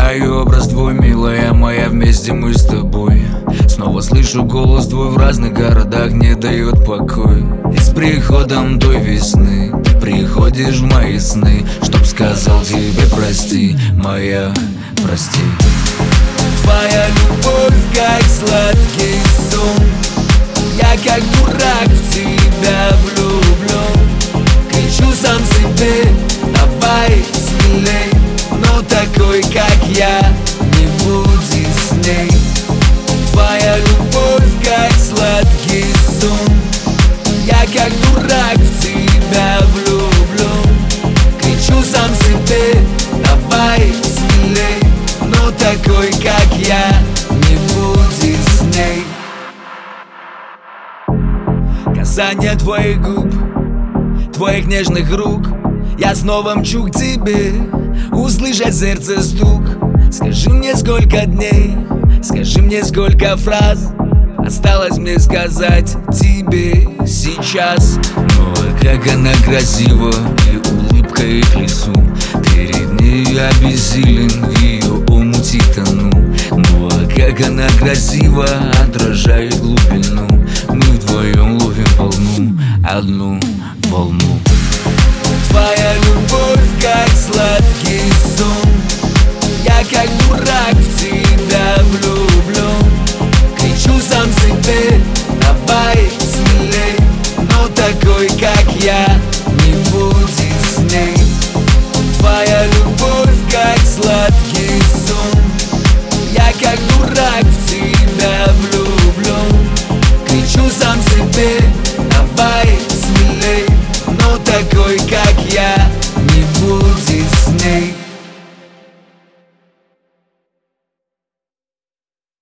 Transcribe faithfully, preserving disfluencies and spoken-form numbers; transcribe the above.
Вспоминаю образ твой, милая моя, вместе мы с тобой. Снова слышу голос твой в разных городах, не дает покой. И с приходом той весны ты приходишь в мои сны, чтоб сказал тебе прости, моя, прости. Твоя любовь как сладкий сон, я как дурак в тебя влюблен. Кричу сам себе, давай смелей, но такой, как я, не будет с ней. Твоя любовь как сладкий сон, я как дурак в тебя влюблен. Кричу сам себе, давай смелей, но такой, как я, не будет с ней. Касание твоих губ, твоих нежных рук, я снова мчу к тебе, услышать сердце стук. Скажи мне, сколько дней, скажи мне, сколько фраз осталось мне сказать тебе сейчас. Ну а как она красива, и улыбка их лесу, перед ней я бессилен, в ее омуте тону. Ну а как она красива, отражает глубину, мы вдвоем ловим волну, одну волну. Твоя любовь как сладкий сон, я как дурак в тебя влюблен. Кричу сам себе,